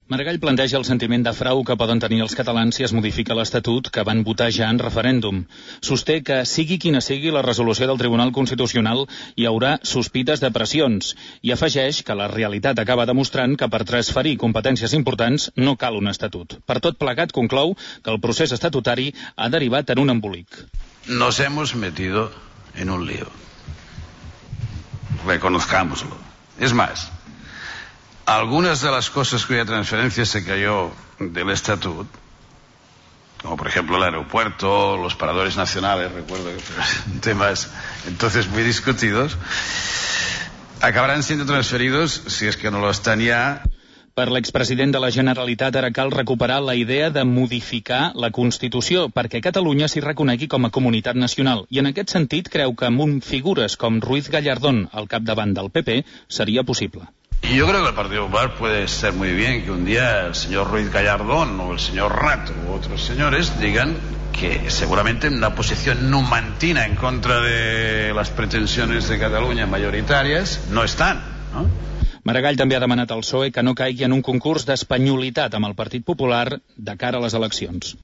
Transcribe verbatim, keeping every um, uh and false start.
Maragall planteja el sentiment de frau que poden tenir els catalans si es modifica l'Estatut que van votar ja en referèndum. Sosté que, sigui quina sigui la resolució del Tribunal Constitucional, hi haurà sospites de pressions i afegeix que la realitat acaba demostrant que per transferir competències importants no cal un estatut. Per tot plegat, conclou que el procés estatutari ha derivat en un embolic. Nos hemos metido en un lío. Reconozcámoslo. Es más, algunas de las cosas cuya transferencia se cayó del estatut, como por ejemplo el aeropuerto, los paradores nacionales, recuerdo que fueron temas entonces muy discutidos, acabarán siendo transferidos, si es que no lo están ya. Per l'expresident de la Generalitat ara cal recuperar la idea de modificar la Constitució perquè Catalunya s'hi reconegui com a comunitat nacional i en aquest sentit creu que amb figures com Ruiz Gallardón al capdavant del P P seria possible. Y yo creo que el Partido Popular puede ser muy bien que un día el señor Ruiz Gallardón o el señor Rato u otros señores digan que seguramente en una posición numantina en contra de las pretensiones de Cataluña mayoritarias no están, ¿no? Maragall també ha demanat al P S O E que no caigui en un concurs d'espanyolitat amb el Partit Popular de cara a les eleccions.